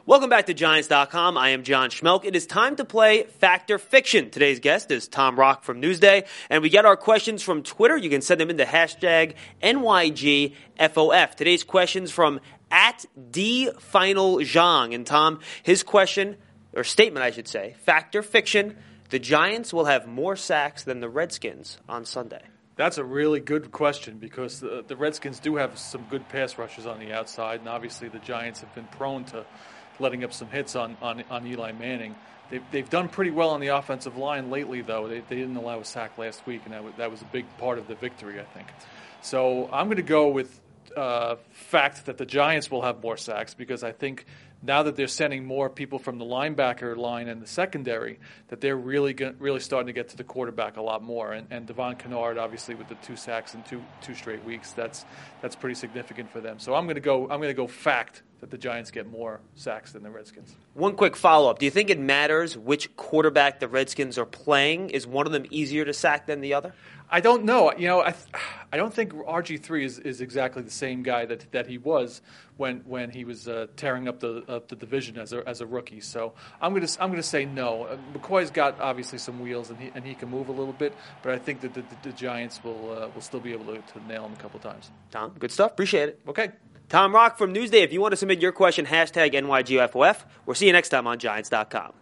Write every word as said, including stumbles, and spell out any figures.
Welcome back to Giants dot com. I am John Schmelk. It is time to play Fact or Fiction. Today's guest is Tom Rock from Newsday, and we get our questions from Twitter. You can send them into hashtag N Y G F O F. Today's questions from at D Final Zhang. And Tom, his question, or statement I should say, Fact or Fiction, the Giants will have more sacks than the Redskins on Sunday. That's a really good question because the, the Redskins do have some good pass rushers on the outside, and obviously the Giants have been prone to letting up some hits on, on, on Eli Manning. They've, they've done pretty well on the offensive line lately, though. They, they didn't allow a sack last week, and that was, that was a big part of the victory, I think. So I'm going to go with uh, fact that the Giants will have more sacks because I think now that they're sending more people from the linebacker line and the secondary, that they're really get, really starting to get to the quarterback a lot more. And, and Devon Kennard, obviously, with the two sacks in two two straight weeks, that's that's pretty significant for them. So I'm going to go. I'm going to go fact that the Giants get more sacks than the Redskins. One quick follow-up. Do you think it matters which quarterback the Redskins are playing? Is one of them easier to sack than the other? I don't know. You know, I I don't think R G three is, is exactly the same guy that that he was when when he was uh, tearing up the up the division as a as a rookie. So I'm gonna I'm gonna say no. Uh, McCoy's got obviously some wheels and he and he can move a little bit, but I think that the, the, the Giants will uh, will still be able to, to nail him a couple times. Tom, good stuff. Appreciate it. Okay. Tom Rock from Newsday. If you want to submit your question, hashtag N Y G F O F. We'll see you next time on Giants dot com.